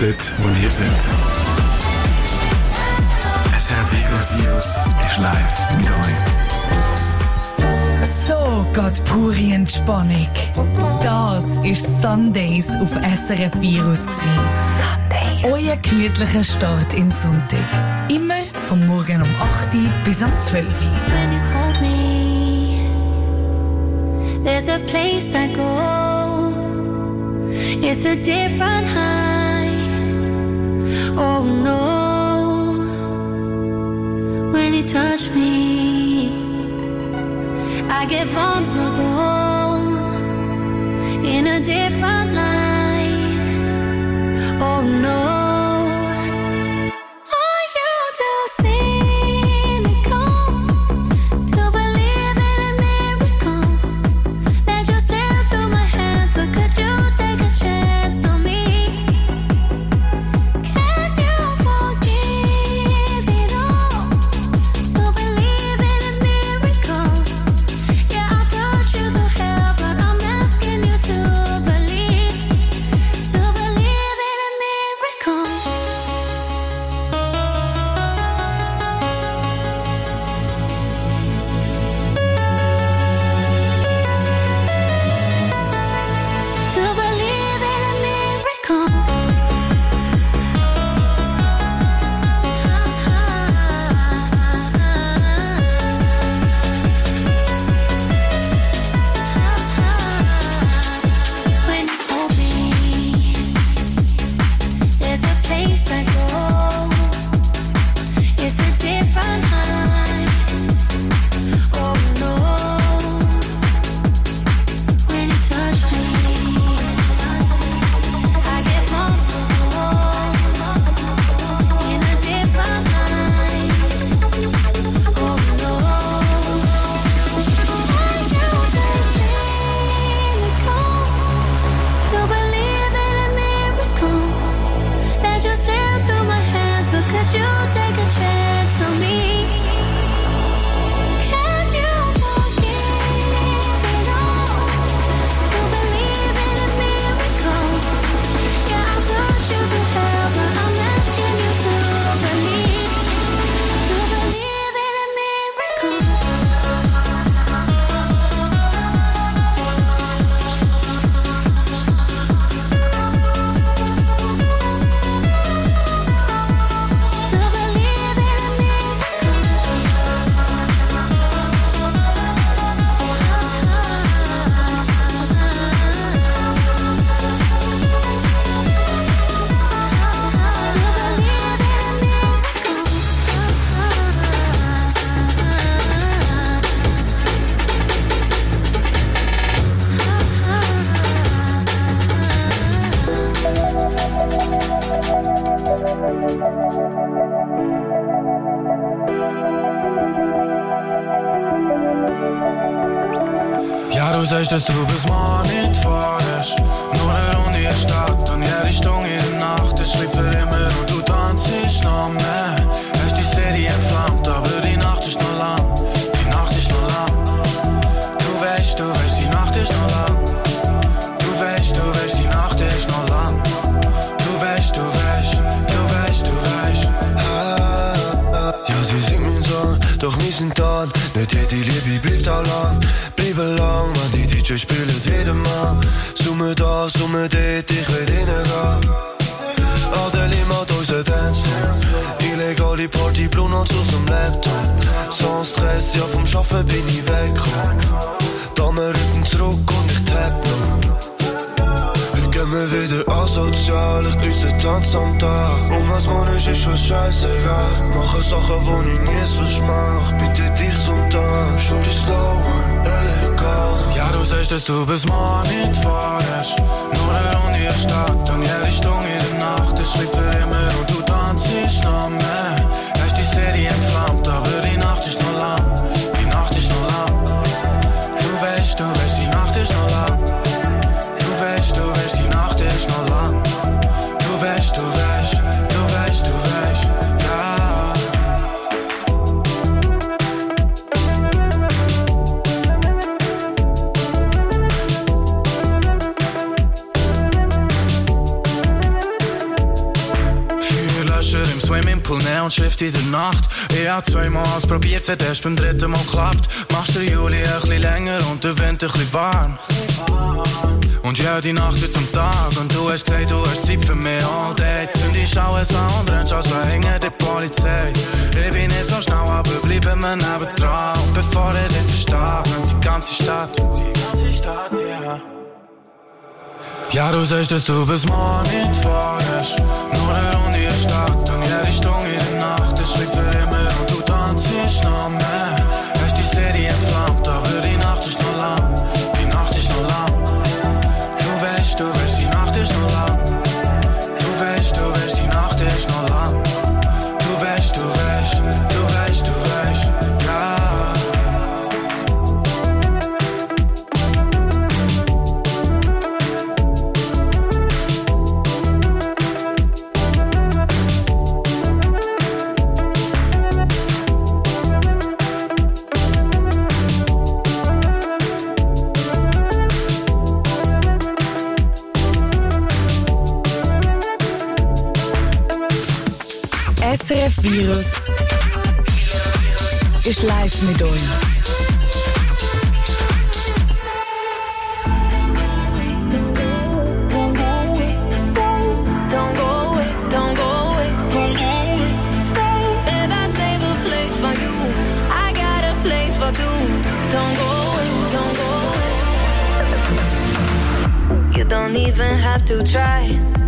dort, wo ihr seid. SRF Virus ist live mit euch. So geht pure Entspannung. Das ist Sundays auf SRF Virus. Euer gemütlicher Start in Sonntag. Immer vom Morgen um 8 Uhr bis um 12 Uhr. When you hold me, there's a place I go. It's a different high. Oh no. When you touch me, I get vulnerable in a different light. Oh no. Dass du bis morgen nicht fahrst. Nur eine Runde in der Stadt und jede Richtung in der Nacht. Ich schrieb für immer und du tanzt nicht noch mehr. Hast die Serie entflammt, aber die Nacht ist noch lang. Die Nacht ist noch lang. Du weißt, die Nacht ist noch lang. Du weißt, die Nacht ist noch lang. Du weißt. Ja, sie singt mir so, doch wir sind da. Nicht jede Liebe bleibt auch lang. Bleiben lang, wenn die DJ spielen wieder mal. Summe da, summe dort, ich will reingehen. Adeli macht unseren Dancefloor. Illegale Party, Blue Notes aus dem Laptop. Sans Stress, ja vom Schaffen bin ich weggekommen. Dame rücken zurück und ich tapp noch. Wir gehen mir wieder asozial, ich grüße Tanz am Tag. Und was man ist schon scheißegal. Mache Sachen, die ich nie so mach. Bitte dich zum Tag, schau dich slow an, illegal. Ja, du sagst, dass du bis morgen nicht fahrst. Nur eine Runde in der Stadt und jede Richtung in der Nacht. Ich schrieb für immer und du tanzt nicht noch mehr. Hast die Serie entflammt, aber die Nacht ist noch lang. Die Nacht ist noch lang. Du weißt, die Nacht ist noch lang. Du weißt, die Nacht ist noch lang. Du weißt, ja. Swimmingpool, Neonschrift in der Nacht. Ich hab 2-mal es probiert, seit erst beim 3. Mal klappt. Machst der Juli ein bisschen länger und der Winter ein bisschen warm. Und ja, die Nacht wird zum Tag und du hast gesagt, du hast Zeit für mich all day. Und ich schaue es an und rennst also hinter der Polizei. Ich bin nicht so schnell, aber bleiben wir nebendran. Und bevor ich dich verstehe, die ganze Stadt, ja. Ja, du sagst, dass du bis morgen nicht fahrst. Nur eine Runde in der Stadt und jede Stunde in der Nacht. Ich schläf für immer und du tanzt noch mehr. Hast die Serie entflammt, aber die Nacht ist noch lang. Die Nacht ist noch lang. Du weißt, die Nacht ist noch lang. Du weißt, die Nacht ist noch lang. Du weißt, ja. SRF Virus ist live mit euch. You don't even have to try.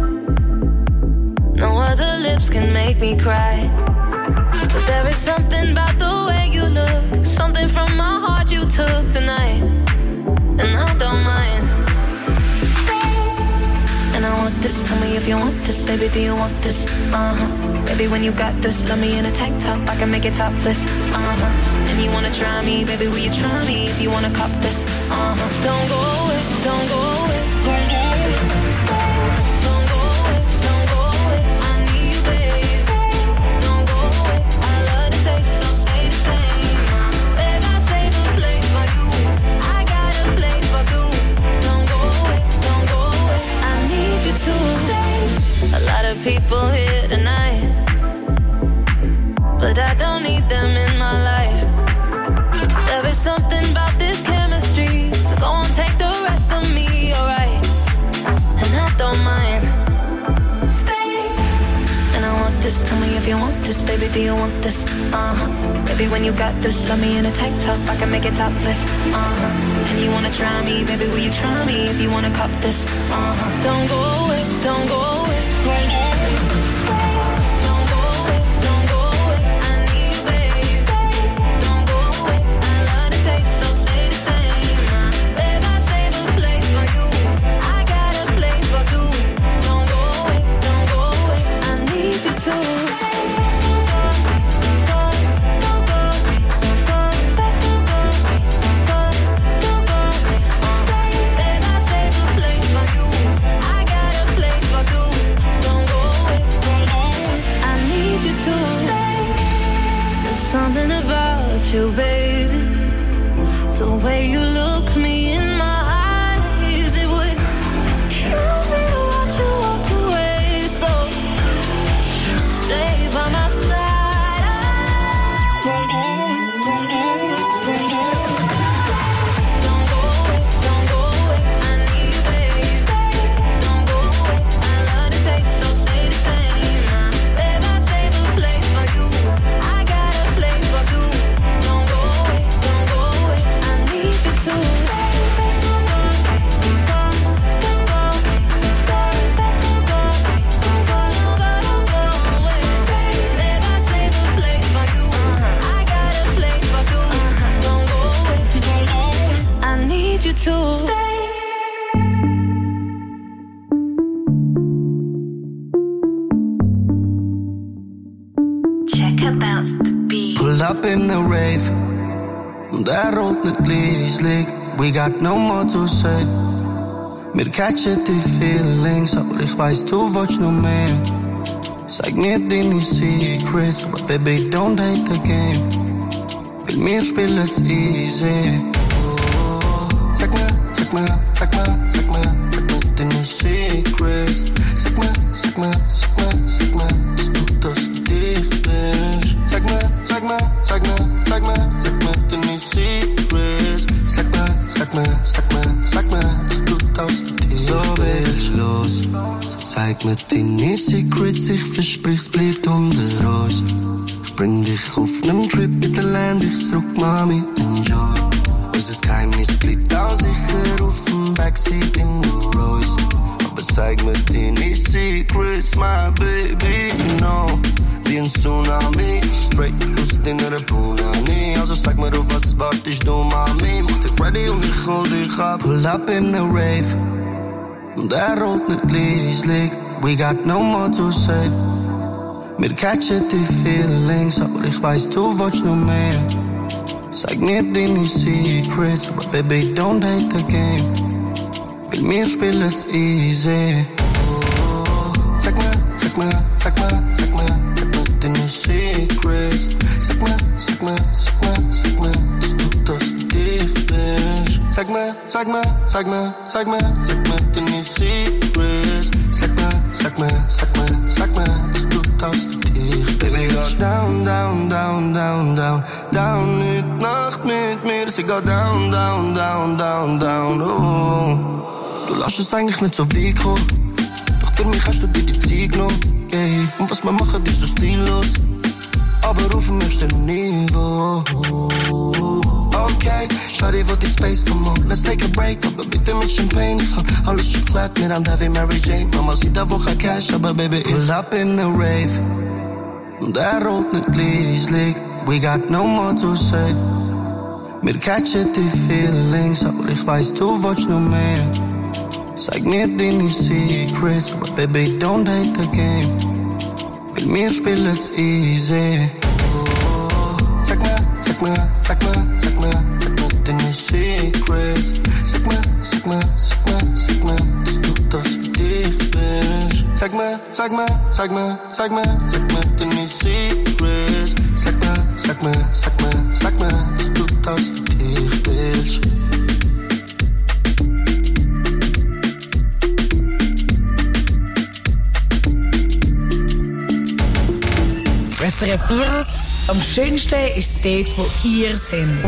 No other lips can make me cry. But there is something about the way you look, something from my heart you took tonight, and I don't mind. And I want this, tell me if you want this, baby, do you want this? Baby, when you got this, love me in a tank top, I can make it topless. And you wanna try me, baby, will you try me if you wanna cop this? Don't go away, don't go away, don't go away, stay. A lot of people here tonight, but I don't need them in my life. There is something about this chemistry, so go on, take the rest of me, alright? And I don't mind. Stay. And I want this, tell me if you want this, baby, do you want this? Baby, when you got this, love me in a tank top, I can make it topless. And you wanna try me, baby, will you try me if you wanna cop this? Don't go away, don't go away. Something about you, baby. The way you look me in my eyes, it would kill me to watch you walk away. So stay by my side. Don't go away, don't go away, don't go away. Don't go away, don't go away. I need you, baby. Stay. Don't go away. I love the taste, so stay the same. Babe, I save a place for you. I got a place for two. Don't go away, don't go away. I need you to stay. You to stay. Check about the beat. Pull up in the rave und rollt nicht leislich. We got no more to say. Wir catchen die Feelings, aber ich weiss, du willst noch mehr. Sag mir deine Secrets, aber baby, don't hate the game. Weil wir spielen's easy. Sag mir deine Secrets. Sag mir, dass du das für Zeig mir deine Secrets, ich versprich's, bleibt unter uns. Ich bring dich auf nem Trip mit der Land, ich zurück, Mami, enjoy. Unser Geheimnis bleibt auch sicher auf dem Backseat in der Rolls. Aber zeig mir deine Secrets, my baby, genau. Wie ein Tsunami, straight aus deiner Punani. Also sag mir, auf was wartest du, Mami? Mach dich ready und ich hol dich ab. Pull up in the Rave und rollt nicht leislich. We got no more to say. Wir catchen die Feelings, aber ich weiss, du willst noch mehr. Sag mir deine Secrets, aber baby, don't hate the game. Weil wir spielen's easy. Sag mir deine Secrets. Sag mir, dass du das für dich bist. Sag mir deine Secrets. Sag mir, dass du das für dich bist. Baby, go down, nicht Nacht mit mir. Sie go down, oh. Du lässt es eigentlich nicht so weh kommen. Doch für mich hast du dir die Zeit genommen. Yeah. Und was wir machen, ist so stillos. Aber auf dem ersten Niveau. Okay, Shawty, wo die Space, come on, let's take a break. Aber bitte mit Champagne, ich hab alles schon geklärt. Wir haben Heavy Mary Jane, Mama sieht da Woche Cash. Aber Baby, pull up in the Rave und rollt nicht leislich. We got no more to say. Wir catchen die Feelings, aber ich weiss, du willst noch mehr. Zeig mir deine Secrets, aber baby, don't hate the game. Weil wir spielen's easy. Sag mir deine Secrets. Sag mir, dass du das für dich bist. Sag mir deine Secrets. Sag mir, dass du das für dich bist. SRF Virus, am schönsten ist es dort, wo ihr seid.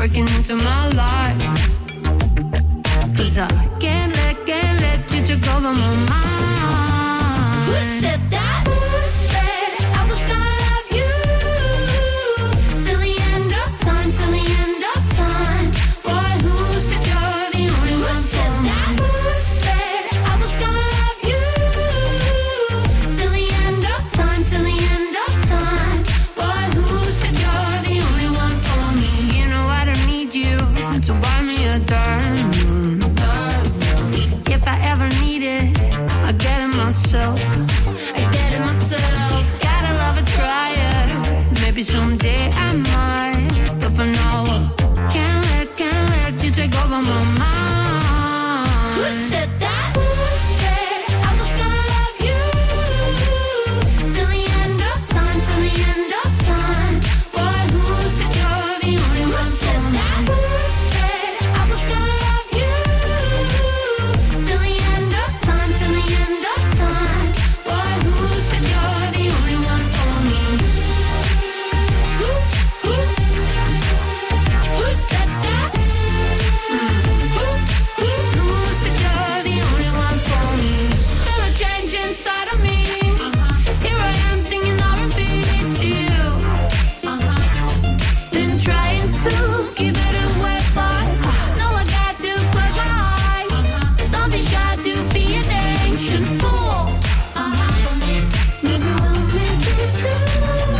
working into my life. 'Cause I can't let you take over my mind. Who said that? Who said I was gonna love you till the end of time, till the end of time? Boy, who said you're the only one? Who said that? Who said I was gonna love you till the end of time, till the end of time? Boy, who said you're the only one for me? You know I don't need you to buy me a dime. If I ever need it, I get it myself. I get it myself. Gotta love a trier. Maybe someday I might, but for now, can't let you take over my mind. Who said that? Who said I was gonna love you till the end of time, till the end of time? Boy, who said you're the only one? Who said that? Who said I was gonna love you till the end of time, till the end of time? Boy, who said you're the only one for me? Who said that? Who said you're the only one for me? Feel a change inside of me. Here I am singing R&B to you. Been trying to keep it away, but no, I got to close my eyes. Don't be shy to be an ancient fool. Maybe we'll make it through.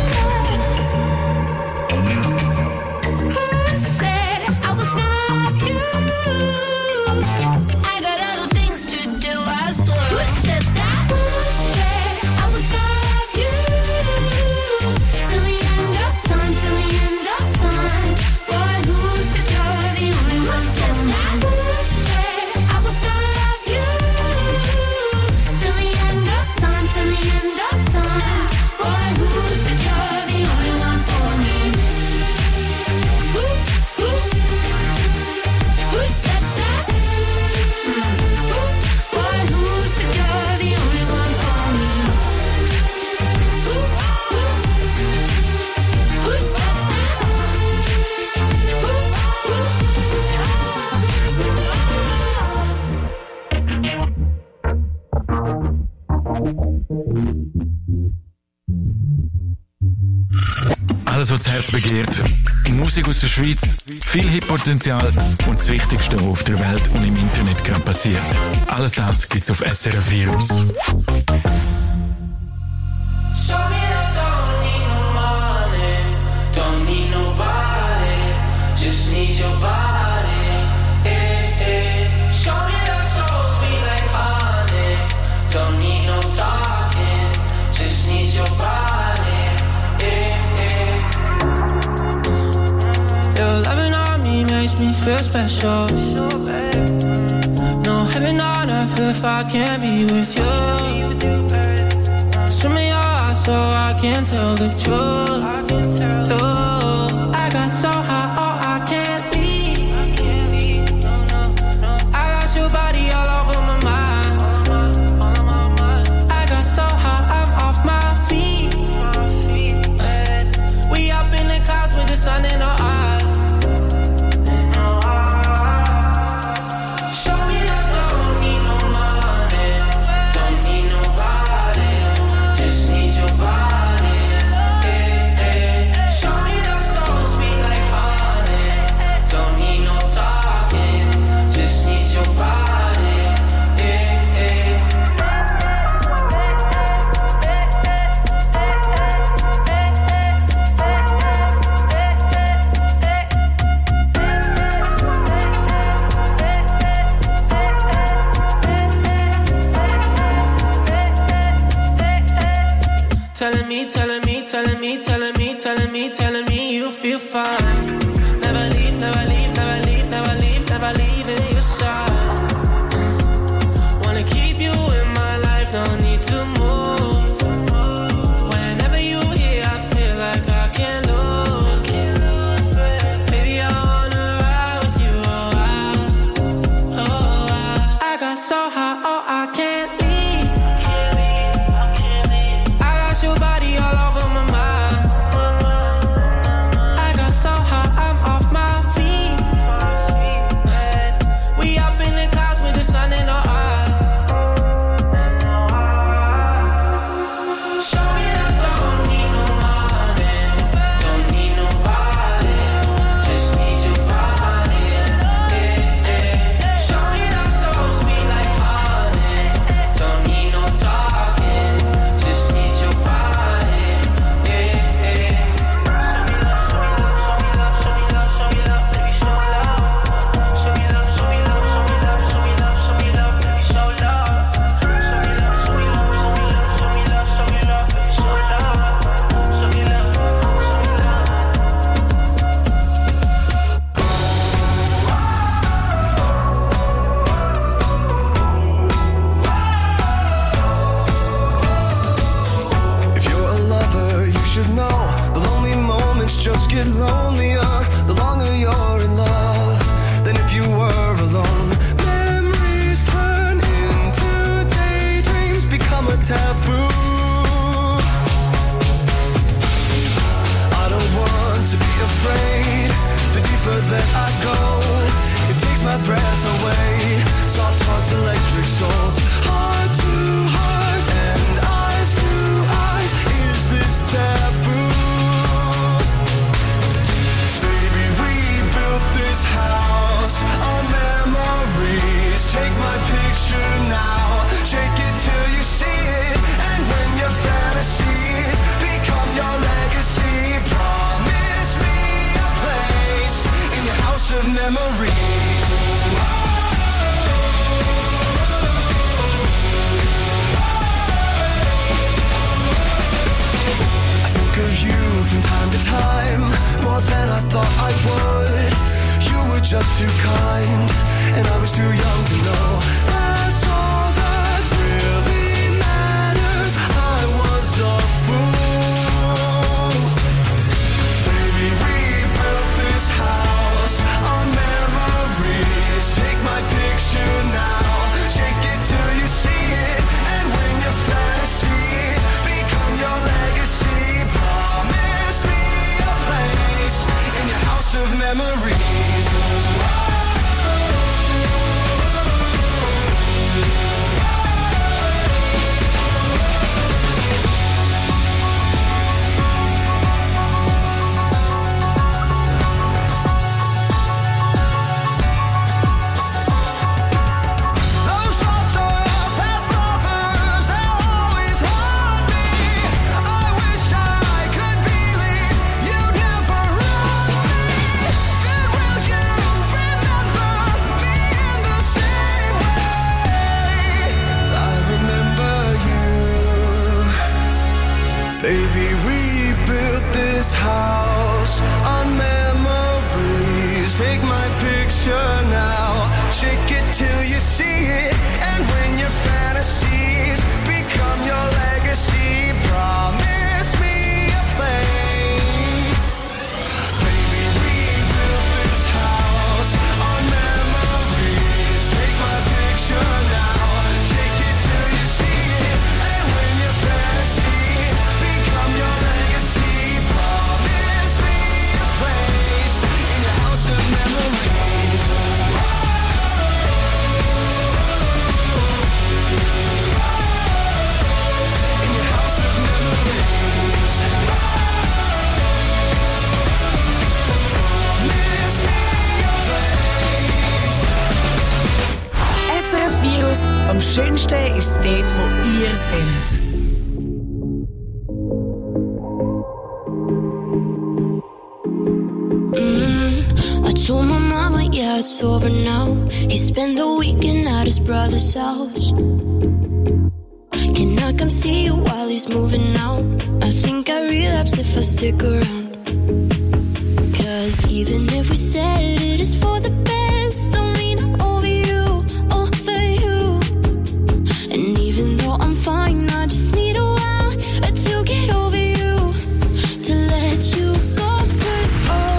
Who said I was gonna love you? I got other things to do, I swear. Who said that? Who said I was gonna love you till the end of time, till the end of time? Boy, who said you're the only one? Who said that? Who said I was gonna love you till the end of time, till the end of time? Boy, who said you're the only one for me? Who said that? Boy, who said you're the only one for me? Who said that? Alles, was das Herz begehrt. Musik aus der Schweiz, viel Hitpotenzial und das Wichtigste, was auf der Welt und im Internet gerade passiert. Alles das gibt's auf SRF Virus. Show me I don't need no money, don't need nobody, just need your body. Show me that soul sweet like honey, don't need no talking, just need your body. Your loving on me makes me feel special. No heaven on earth if I can't be with you. Swim in your eyes so I can tell the truth. Ooh, I got so high, oh I can't leave. I got your body all over my mind. I got so high, I'm off my feet. We up in the clouds with the sun in our eyes. Telling me you feel fine. Never leave, never leave, never leave, never leave, never leaving your side. Wanna keep you in my life, no need to move. Whenever you here, I feel like I can't lose. Baby, I wanna ride with you, I got so high, oh I can't leave. I got your body all house of memories. I think of you from time to time, more than I thought I would. You were just too kind, and I was too young to know. That's all that really matters. I was a fool. Baby, we built this house on memories. Take my picture now, shake it till you see it, and when your fantasies become your legacy, promise me a place in your house of memories. Baby, we built this house on memories. Take my picture now, shake it till you see it, and when your fantasies become your legacy, promise me a place. Baby, we built this house on memories. Take my picture now, shake it till you see it, and when your fantasies become your legacy, promise me a place in your house of memories. In your house of memories. Promise me a place. SRF Virus, am schönsten ist dort, wo ihr seid. I told my mama, yeah, it's over now. He spent the weekend at his brother's house. Can I come see you while he's moving out? I think I relapse if I stick around. 'Cause even if we said it is for the best, I mean over you, over you. And even though I'm fine, I just need a while to get over you, to let you go. 'Cause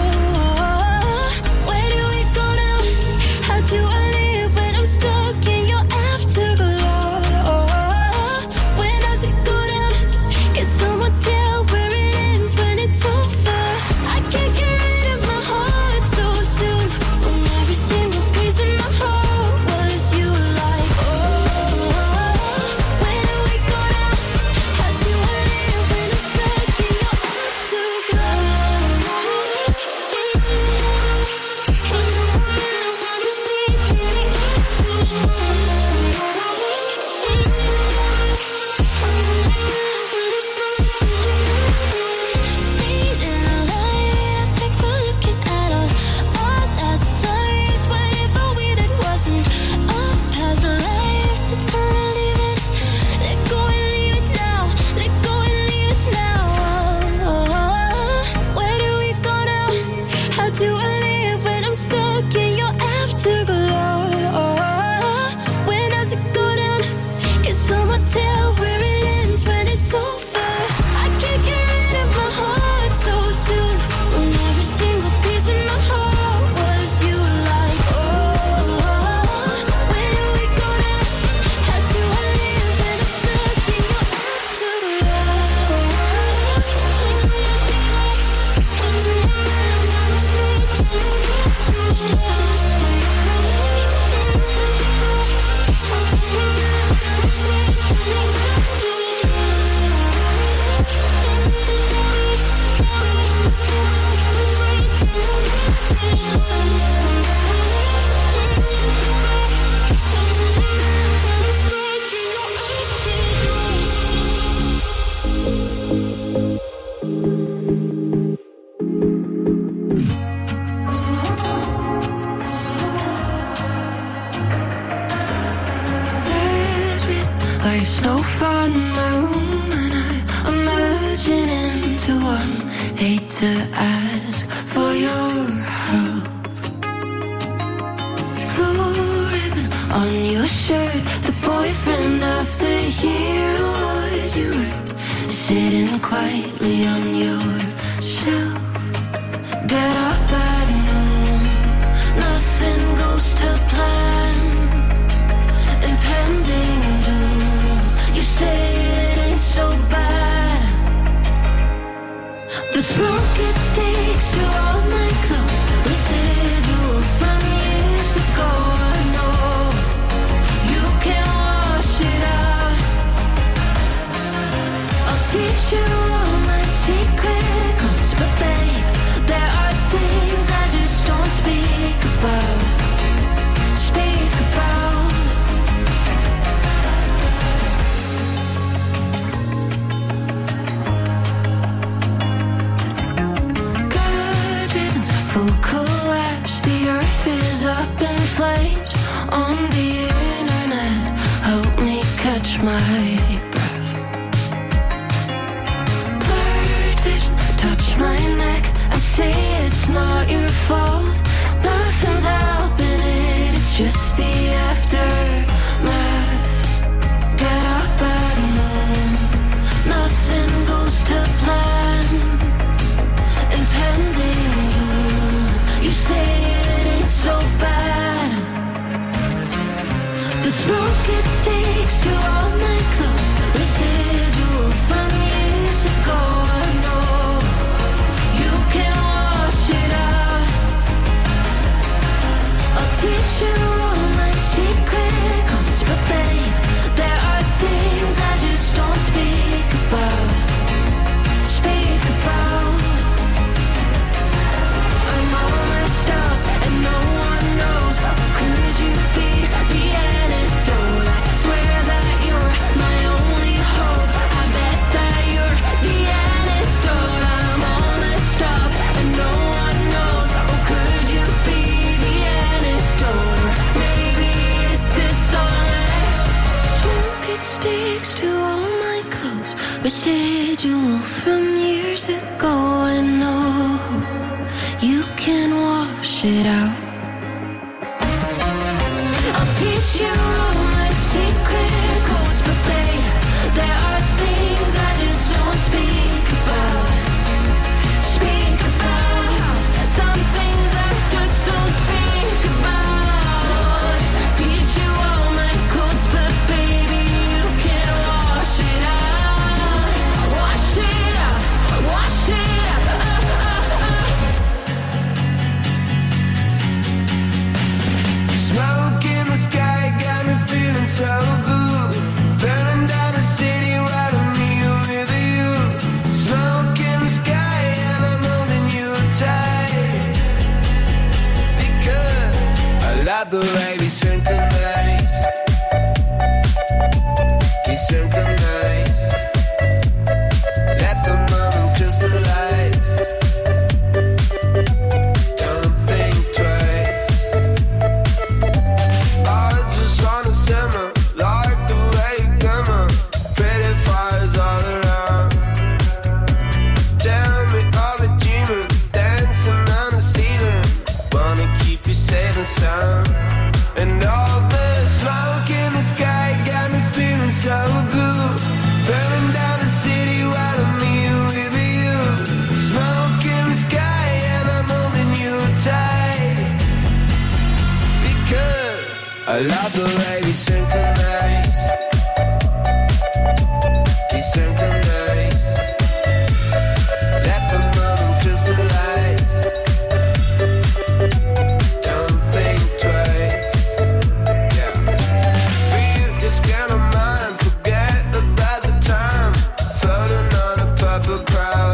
where do we go now? How do I live when I'm stuck in your afterglow? When does it go down? Can someone tell where it ends when it's over? I can't get rid of my heart so soon, when every single piece of my heart was you. Like, where do we go now? How do I live when I'm stuck in your afterglow? Feeling alive, I think we're looking at our last times. Whatever we did wasn't our past lives. It's time to leave it. Let go and leave it now. Let go and leave it now. Where do we go now? How do I live when I'm stuck in your afterglow? When does it go down? Can someone tell where it ends when it's over? I can't get rid of my heart so soon, when every single piece of my heart was you. Like, where do we go now? How do I live when I'm stuck in your afterglow? There's no fun in my room and I'm merging into one. Hate to ask for your help. Blue ribbon on your shirt, the boyfriend of the year. What you were sitting quietly on your shelf. Get up at noon, nothing goes to plan. Impending doom, you say it ain't so bad. The smoke, it sticks to all my clothes. Residual from years ago. I know you can wash it out. I'll teach you all my secret codes, but babe, there are things I just don't speak about. Speak about. Good riddance, full collapse. The earth is up in flames. On the internet, help me catch my breath. Blurred vision, touch my neck. I say it's not your fault. Nothing's helping it, it's just the aftermath. Get up at noon, nothing goes to plan. Impending doom, you say it ain't so bad. The smoke, it sticks to all my clothes. Residual from years ago. I know you can wash it out. I'll teach you all my secret codes, but babe, there are things I just don't speak about. Speak about. I'm all messed up and no one knows. How could you be the antidote? I swear that you're my only hope. I bet that you're the antidote. I'm all messed up and no one knows. How could you be the antidote? Or maybe it's this song. Smoke, it sticks to all my clothes. Residual from years ago. I know you can wash it out. I'll teach you all my secret codes, but babe, there are things I just don't speak about. Speak about. Some things I just don't speak about. Teach you all my codes, but baby, you can wash it out. Wash it out. Wash it out. Smoke in the sky got me feeling so good. Burning down the city right on me with you. Smoke in the sky and I'm holding you tight. Because I love the way we synchronize. We synchronize. Let the moment crystallize. Don't think twice. I just wanna simmer, like the way you glimmer. Pretty fires all around. Tell me, are we dreaming? Dancing on the ceiling. Wanna keep you safe and sound. And all the smoke in the sky got me feeling so good. Burning down the city while I'm here with you. Smoke in the sky and I'm holding you tight. Because I love the way we synchronize. We synchronize. Let the moment crystallize. Don't think twice. Yeah. Feel this kind of mind. Forget about the time. Floating on a purple cloud.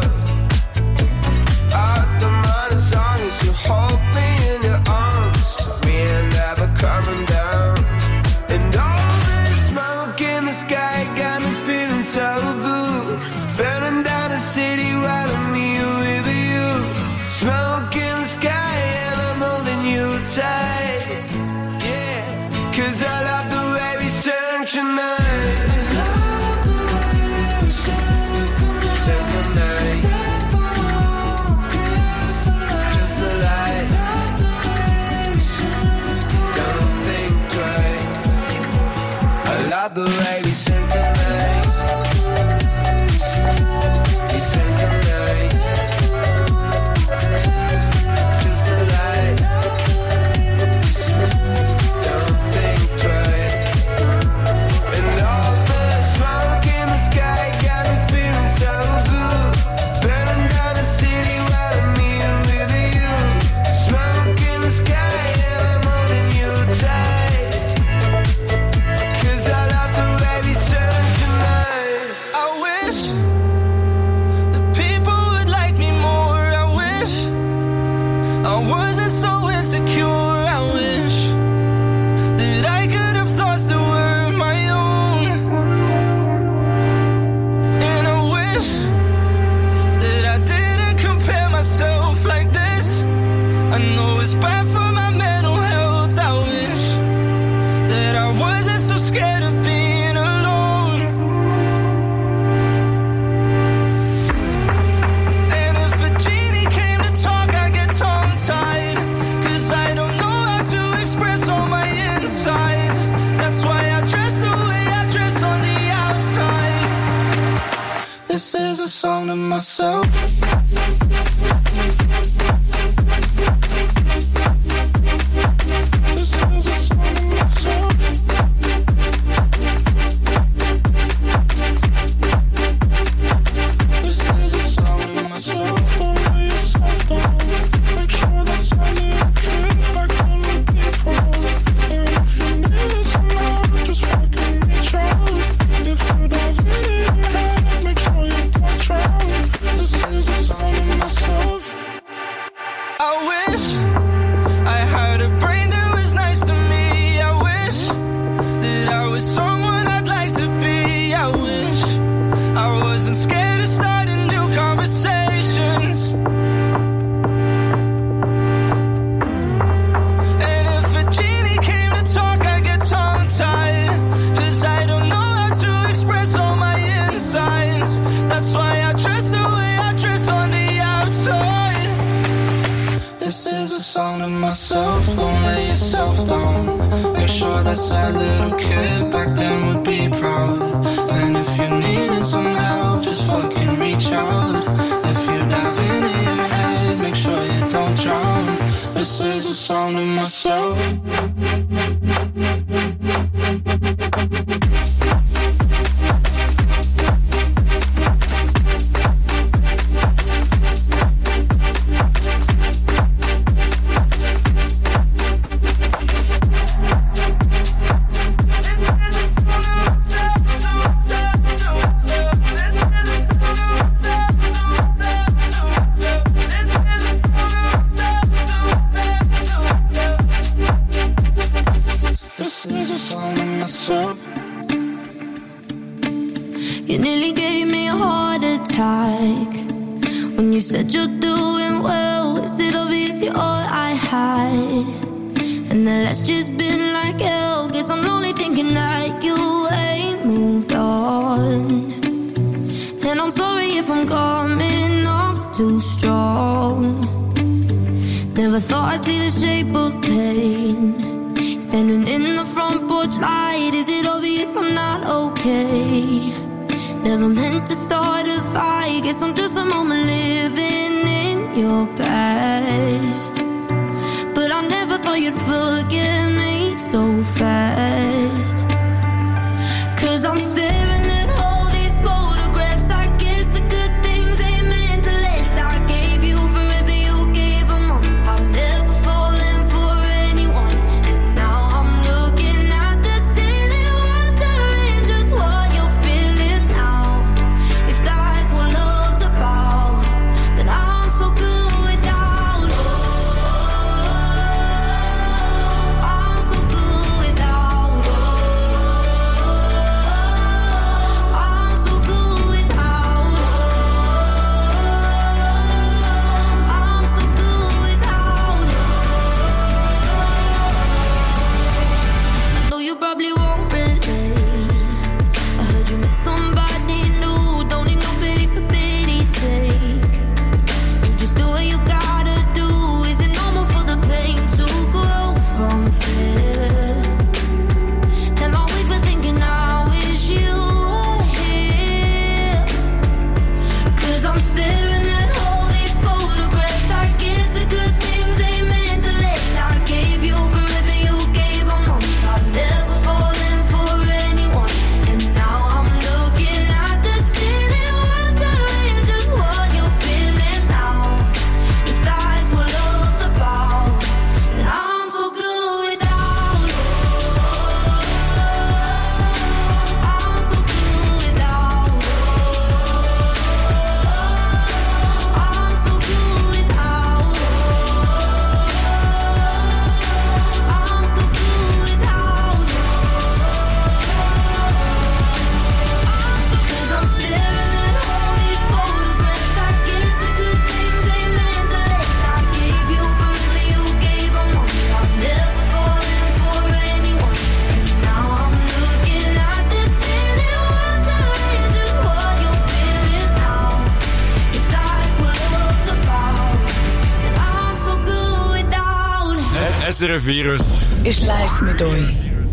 Out the morning song as you hold me in your arms. We ain't never coming down. And all this smoke in the sky got me feeling so good. Burning down the city while I'm here with you. Smoke in the sky and I'm holding you tight. Yeah, 'cause I love the way we synchronize. the way we synchronize. We synchronize. Just the light. Don't think twice. And all the smoke in the sky got me feeling so good. Burning down the city while I'm here with you. Smoke in the sky and I'm holding you tight. 'Cause I love the way we synchronize. I wish that people would like me more. I wish I wasn't so insecure. I wish that I could have thoughts that were my own. And I wish that I didn't compare myself like this. I know it's bad for my mental health. I wish that I wasn't so scared of being alone. And if a genie came to talk, I'd get tongue-tied. 'Cause I don't know how to express all my insides. That's why I dress the way I dress on the outside. This is a song to myself. This is a song to myself. This is a song to myself. Don't let yourself down. Make sure that silent kid back then would be proud. And if you need some help, just fucking reach out. If you don't feel it in your head, make sure you don't drown. This is a song to myself. I wish I had a brain that was nice to me. I wish that I was someone I'd like to be. I wish I wasn't scared of starting new conversations. And if a genie came to talk, I'd get tongue-tied. 'Cause I don't know how to express all my insides. That's why I dress the way I dress on the outside. This is a song to myself. Don't let yourself down. Make sure that sad little kid back then would be proud. And if you needed some help, just fucking reach out. If you dive into your head, make sure you don't drown. This is a song to myself. This is a song to myself. You nearly gave me a heart attack when you said you're doing well. Is it obvious you're all I had? And the last just been like hell. Guess I'm lonely thinking that you ain't moved on. And I'm sorry if I'm coming off too strong. Never thought I'd see the shape of pain. Standing in the front porch light. Is it obvious I'm not okay? Never meant to start a fight. Guess I'm just a moment living in your past. But I never thought you'd forgive me so fast. 'Cause I'm staring at all these photographs. I guess the good things ain't meant to last. I gave you forever, you gave a month. I've never fallen for anyone. And now I'm looking at the ceiling, wondering just what you're feeling now. If that's what love's about, then I'm so good without. I'm so good without. SRF Virus ist live mit euch.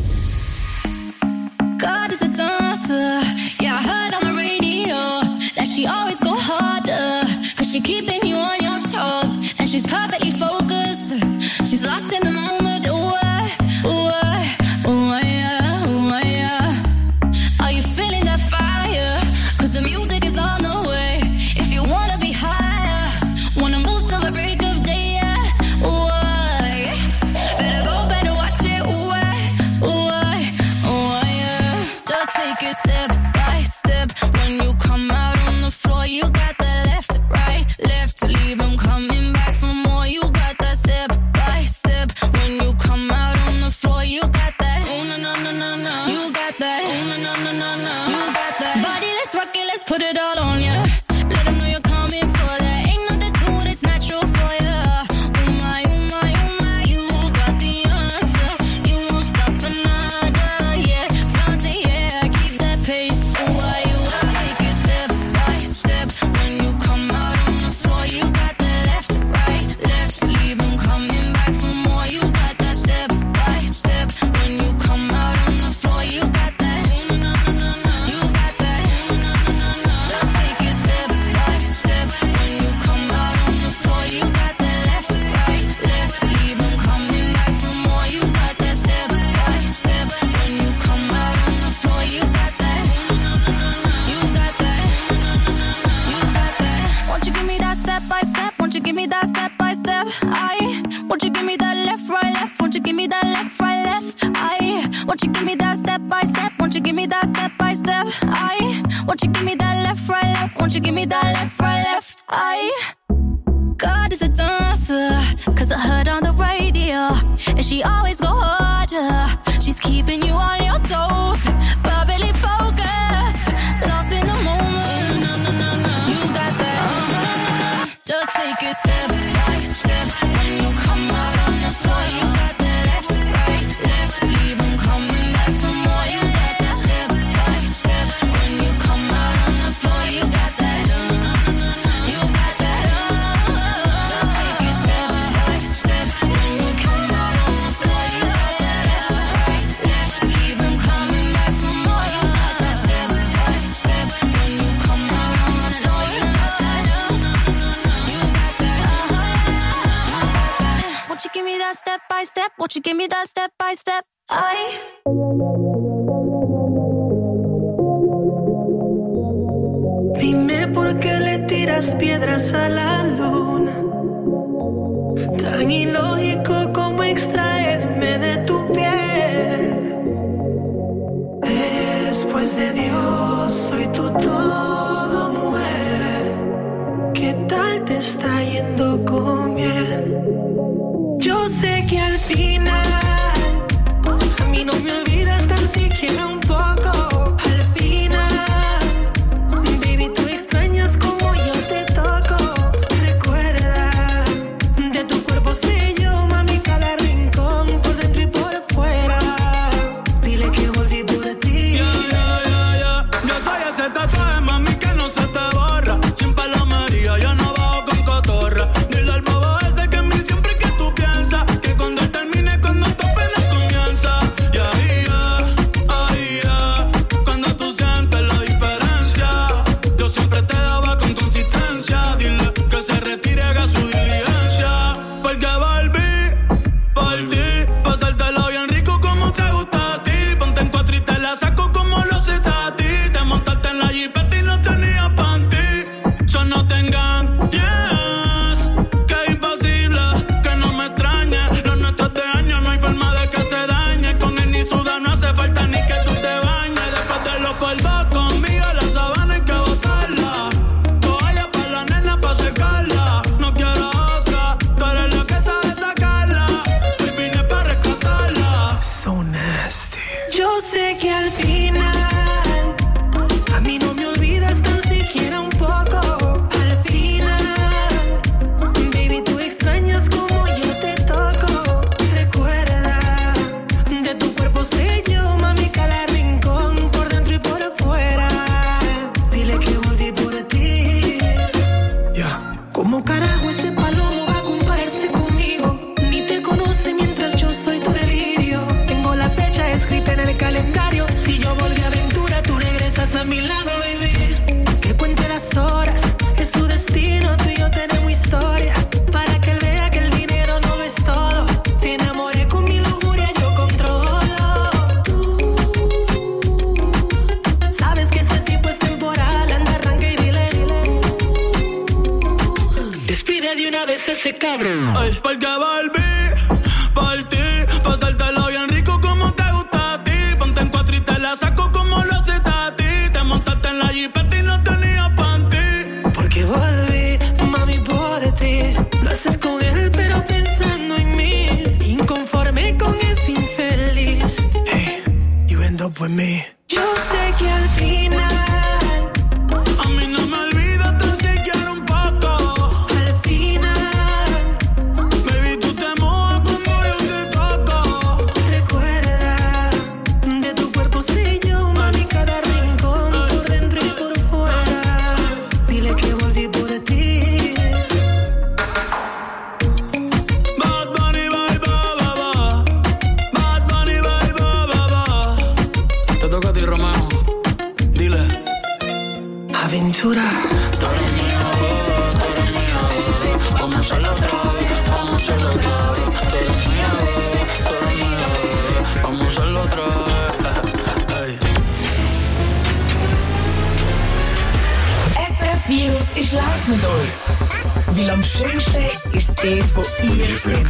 God is a dancer. Yeah, I heard on the radio that she always go harder. Cause she keeping you on your toes. And she's perfectly focused. She's lost in the moment. Ooh, ooh, ooh, yeah, ooh, yeah. Are you feeling that fire? Cause the music is on the way. If you wanna be higher, wanna move till the break of day, yeah. Ooh, yeah. Better go, better watch it. Ooh, ooh, yeah. Just take it step by step. When you come out on the floor, you got that left, right, left to leave them coming back for more. You got that step by step. When you come out on the floor, you got that. Oh, no, no, no, no, no. You got that. Oh, no, no, no, no, no. You got that. Body, let's rock it, let's put it all on ya. Let them know you're coming for that. Ain't nothing to it, it's natural for ya. Oh my, oh my, oh my. You got the answer. You won't stop for nada, yeah. Flaunt it, yeah. Keep that pace. Oh, why you just take it step by step. When you come out on the floor, you got that left, right, left to leave them coming back for more. You got that step by step. When you come out on the floor, you got that. Oh, no, no, no, no. You got that. Oh, no, no, no, no. Just take it step by step. When you come out on the floor, you got that left, right, left to leave them coming back for more. You got that step by step. When you come out on the floor, you got that. Oh, no, no, no, no. You got that. Oh, no, no, no, no. You got that. Won't you give me that step by step? Won't you give me that step by step? Won't you give me that left, right, left? Won't you give me that left, right, left? Won't you give me that step by step? Won't you give me that step by step? Won't you give me that left, right, left? Won't you give me that left, right, left? God is a dancer. Cause I heard on the radio. And she always go harder. She's keeping you on your toes. Perfectly focused. Lost in the moment. No, no, no, no. You got that. Just take it step by step. When you come out on the floor, you got that left, right, left to leave them coming back for more. You got that step by step. When you come out on the floor, you got that. You got that. Just take it step by step. When you come out on the floor, you got that left, right, left to keep them coming back for more. You got that step by step. When you come out on the floor, you got that. You got that. Won't you give me that step by step? Won't you give me that step by step? Dime por qué le tiras piedras a la luna. Tan ilógico como extraerme de tu piel. Después de Dios, soy tu todo, mujer. ¿Qué tal te está yendo con él? Yo sé que al final a mí no me olvidas tan siquiera un poco. Al final, baby, tú extrañas como yo te toco. Recuerda, de tu cuerpo sé yo, mami, cada rincón, por dentro y por fuera. Dile que volví por ti. Yo soy ese tatuaje, mami, que no se te borra. Sin palomería, yo no bajo con cotorra. Dile al bobo ese que en mí siempre que tú piensas que cuando él termine, cuando fue mí. Yo sé que al final a mí no me olvida tan siquiera un poco. al final Baby, tú te mojas como yo te toco. recuerda de tu cuerpo soy yo, mami, cada rincón, por dentro y por fuera. Dile que volví por ti. Bad Bunny, bye, bye, bye, bye. Bad Bunny, bye, bye, bye, bye. Te toca a ti, Romeo. Dile. Aventura. Tú eres mía, tú eres mía. Vamos a hacerlo otra vez, vamos a hacerlo otra vez. Tú eres mía, tú eres mía. Vamos a hacerlo otra vez. SRF Virus ist live mit euch. Weil am schönsten ist es dort, wo ihr seid.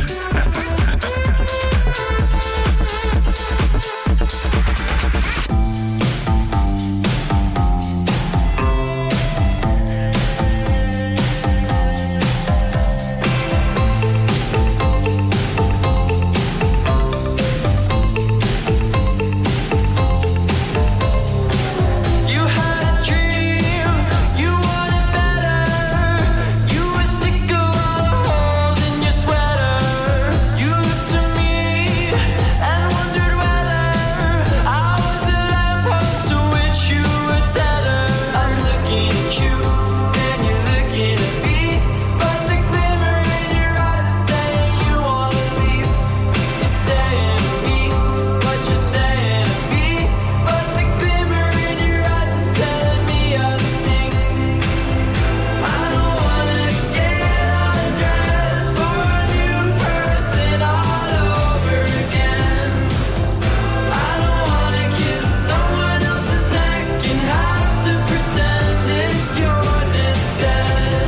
You had a dream, you wanted better. You were sick of all the holes in your sweater. You looked to me and wondered whether I was the lamppost to which you were tethered. I'm looking at you and you're looking at me, but the glimmer in your eyes is saying you wanna leave. You're saying to me what you're saying to me, but the glimmer in your eyes is telling me other things. I don't wanna get undressed for a new person all over again. I don't wanna kiss someone else's neck and have to pretend it's yours instead.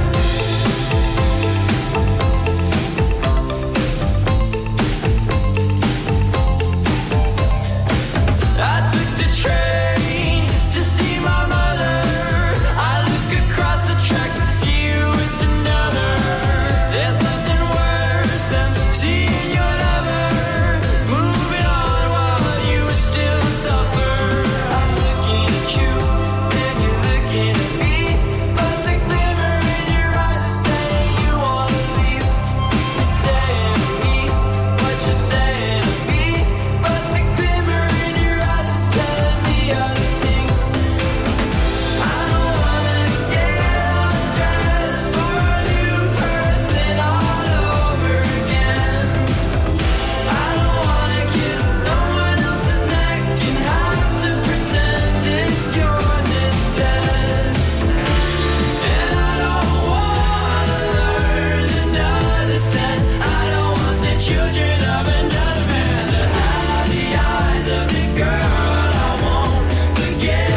I took the train to see my mother. I look across the tracks to see you with another. There's nothing worse than seeing your lover moving on while you still suffer. I'm looking at you and you're looking at me, but the glimmer in your eyes is saying you wanna leave. You're saying to me what you're saying to me, but the glimmer in your eyes is telling me other things. I don't wanna get undressed for a new person all over again. I don't wanna kiss someone else's neck and have to pretend it's yours instead. And I don't wanna learn another scent. I don't want the children of another man to have the eyes of the girl I won't forget.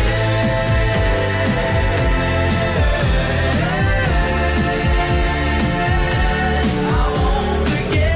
I won't forget.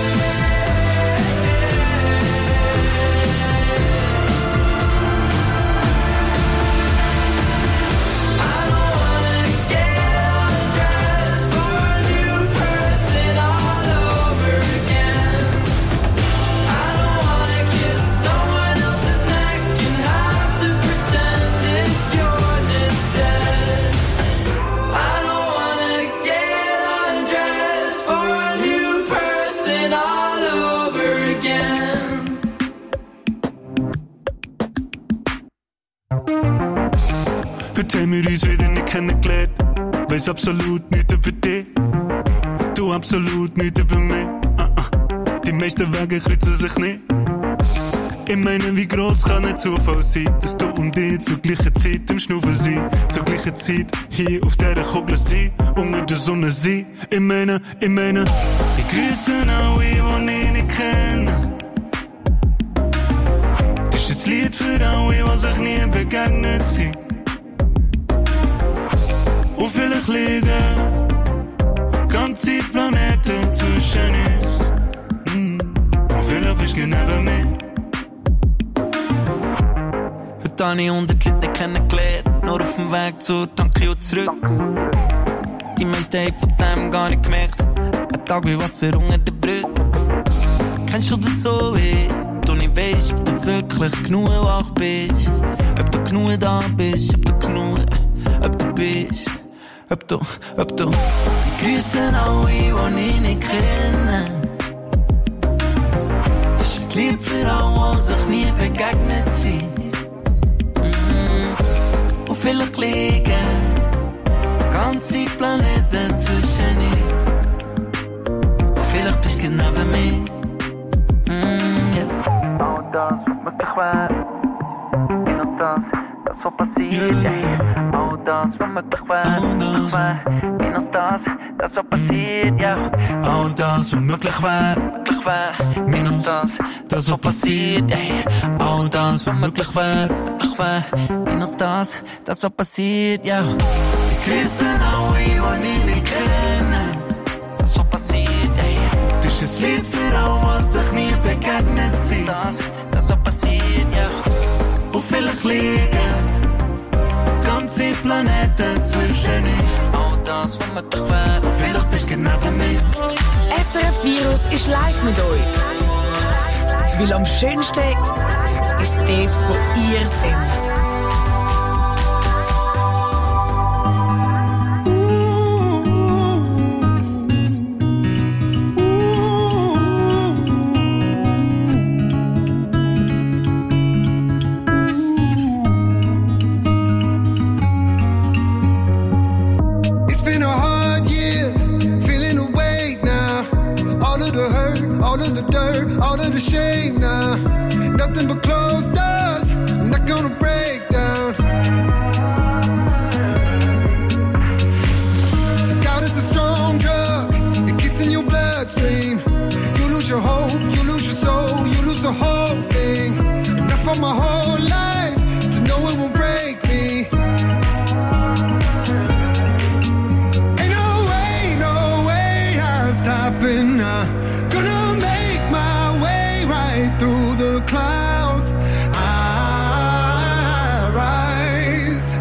I don't wanna get undressed for a new person all over again. I don't wanna kiss someone else's neck and have to pretend it's yours instead. I don't wanna get undressed for a new person all over again. Heute haben wir uns wieder nicht kennengelernt. Weiss absolut nichts über dich. Du absolut nichts über mich. Die meisten Wege kreuzen sich nicht. Ich meine, wie gross kann ein Zufall sein, dass du und ich zur gleichen Zeit im Schnuffen sind. Zur gleichen Zeit hier auf dieser Kugel sein, unter der Sonne sein. Ich meine, ich grüße alle, die ich nicht kenne. Das ist ein Lied für alle, die sich nie begegnet sind. Und vielleicht liegen ganze Planeten zwischen uns. Und vielleicht bist du neben mir. Heute habe ich 100 Leute kennengelernt, nur auf dem Weg zur Tanke und zurück. Die meisten haben von dem gar nicht gemerkt. Ein Tag wie Wasser unter der Brücke. Kennst du das so wie du nicht weisst, ob du wirklich genug wach bist. Ob du genug da bist, ob du genug, ob du bist. Ob du. Ich grüße alle, die ich nicht kenne. Das ist ein Lied für alle, die sich nie begegnet sind. Und vielleicht liegen ganze Planeten zwischen uns. Und vielleicht bist du neben mir. All das, was möglich wäre. Minus das, was passiert. All das, was möglich wäre. Minus das, was passiert. All das, was möglich wäre. Minus das, was passiert. All das, was möglich wäre. Minus das, was passiert. Ich grüße alle, die ich nicht kenne. Das, was passiert. Das ist ein Lied für alle, die sich nie begegnet sind. Das, was passiert, Und vielleicht liegen ganze Planeten zwischen uns. All das, was möglich wäre. Und vielleicht bist du neben mir. SRF Virus ist live mit euch. Weil am schönsten ist dort, wo ihr seid. All of the shame now, nothing but closed doors. I'm not gonna break down. So doubt is a strong drug, it gets in your bloodstream. You lose your hope, you lose your soul, you lose the whole thing. Enough for my whole life to know it won't break me. Ain't no way I'm stopping now. Gonna make my way right through the clouds. I rise.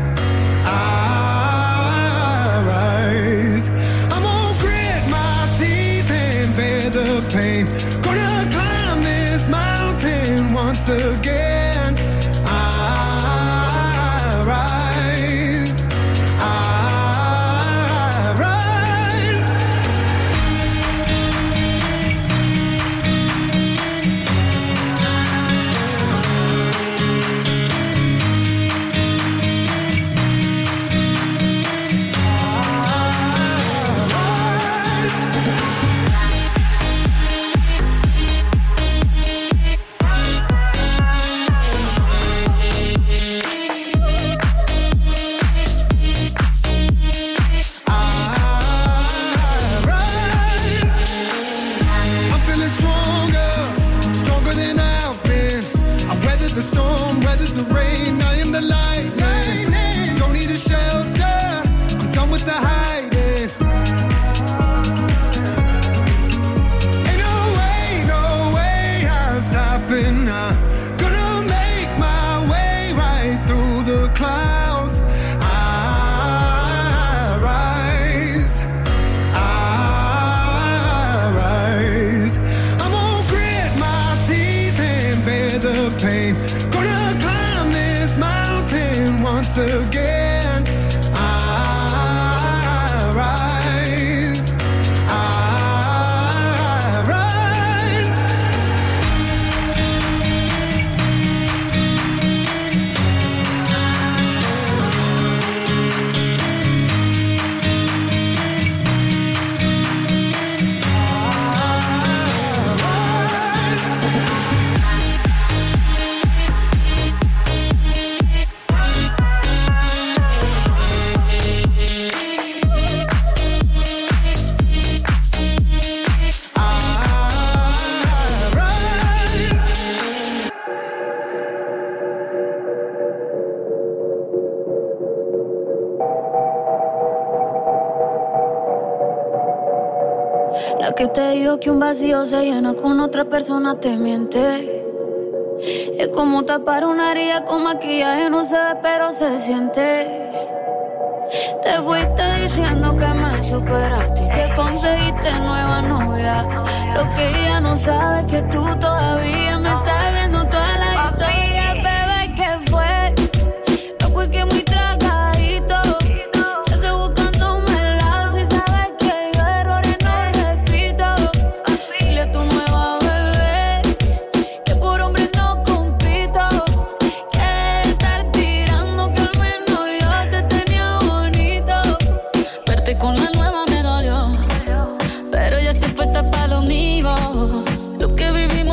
I'm gonna grit my teeth and bear the pain. Gonna climb this mountain once again. I rise. Again, I rise. La que te dijo que un vacío se llena con otra persona te miente. Es como tapar una herida con maquillaje, no se ve pero se siente. Te fuiste diciendo que me superaste y que conseguiste nueva novia. Lo que ella no sabe es que tú todavía me estás viendo.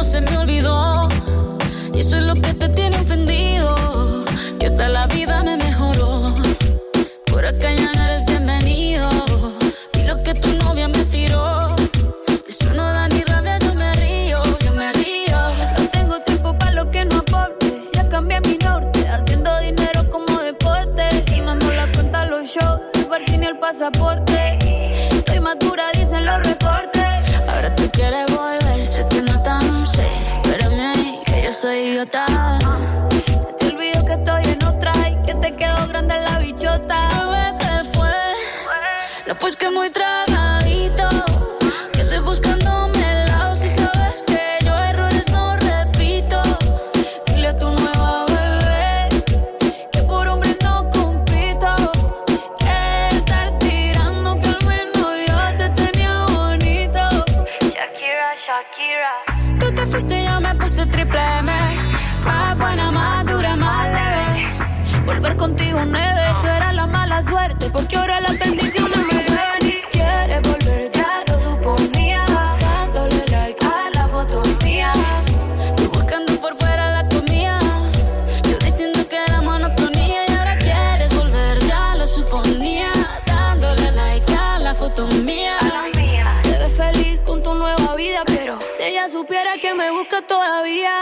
cómo se me olvidó. Y eso es lo que te tiene ofendido, que hasta la vida me mejoró. Por acá ya no eres bienvenido. Y lo que tu novia me tiró, eso no da ni rabia, yo me río, yo me río. No tengo tiempo para lo que no aporte. Ya cambié mi norte, haciendo dinero como deporte. Y mando la cuenta a los shows, el parking y el pasaporte. Estoy madura, dicen los reportes. Ahora tú quieres volver, sé que no tan sé. Espérame ahí, que yo soy idiota. Se te olvidó que estoy en otra y que te quedó grande la bichota. Bebé, ¿qué fue? No, pues que muy tragadito, que estoy buscándome el lado. Si sabes que yo errores no repito. Dile a tu nueva bebé que por hombres no compito. Que estar tirando, que al menos yo te tenía bonito. Shakira, Shakira. Tú te fuiste y yo me puse triple M. Más buena, más dura, más leve. Volver contigo nueve, tú eras la mala suerte, porque ahora las bendiciones me ven y quieres volver, ya lo suponía. Dándole like a la foto mía. Tú buscando por fuera la comida, yo diciendo que era monotonía. Y ahora quieres volver, ya lo suponía. Dándole like a la foto mía. Te ves feliz con tu nueva vida, pero si ella supiera que me busca todavía.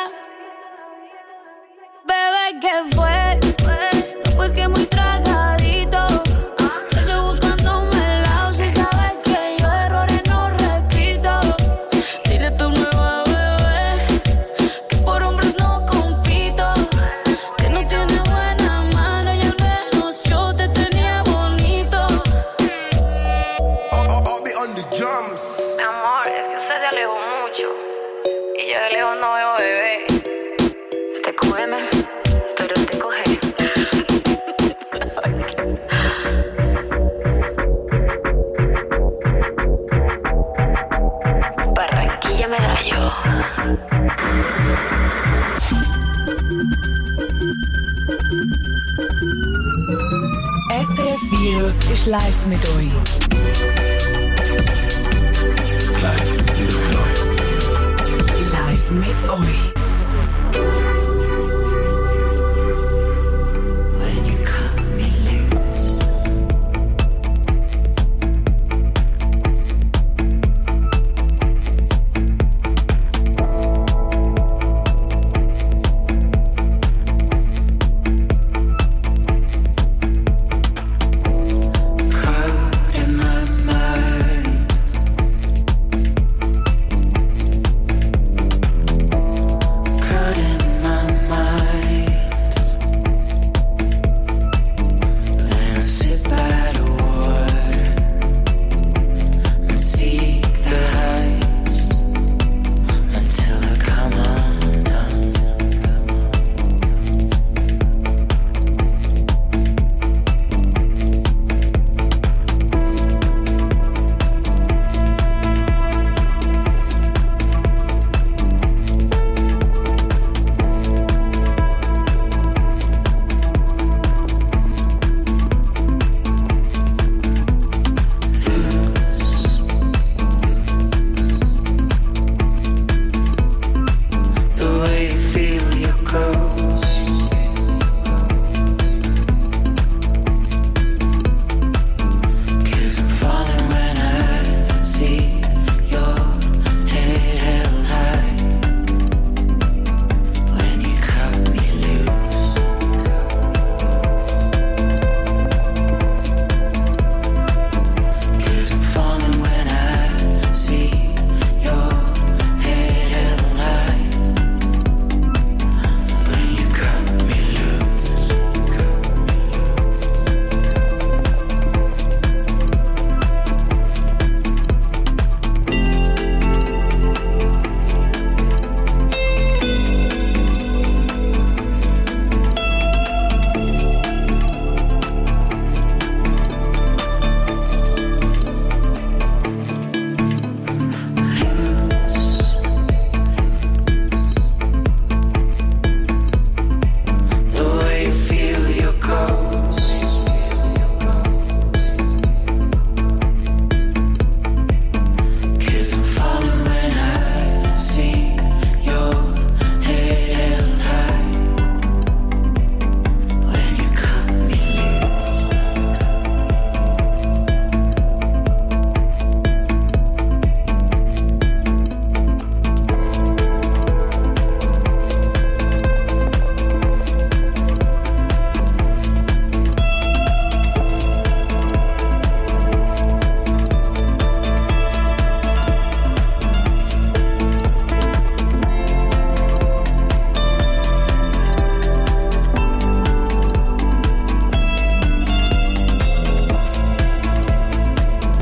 Bebé, ¿qué fue? No, pues que muy tragadito. Estoy buscándome el lado. Si sabes que yo errores no repito. Dile a tu nueva bebé que por hombres no compito. Que no tiene buena mano y al menos yo te tenía bonito. I'll be on the drums. Mi amor, es que usted se alejó mucho y yo de lejos no veo bebé. Te come, pero te coge. Barranquilla Medallo. SRF Virus ist live mit euch. Live mit euch.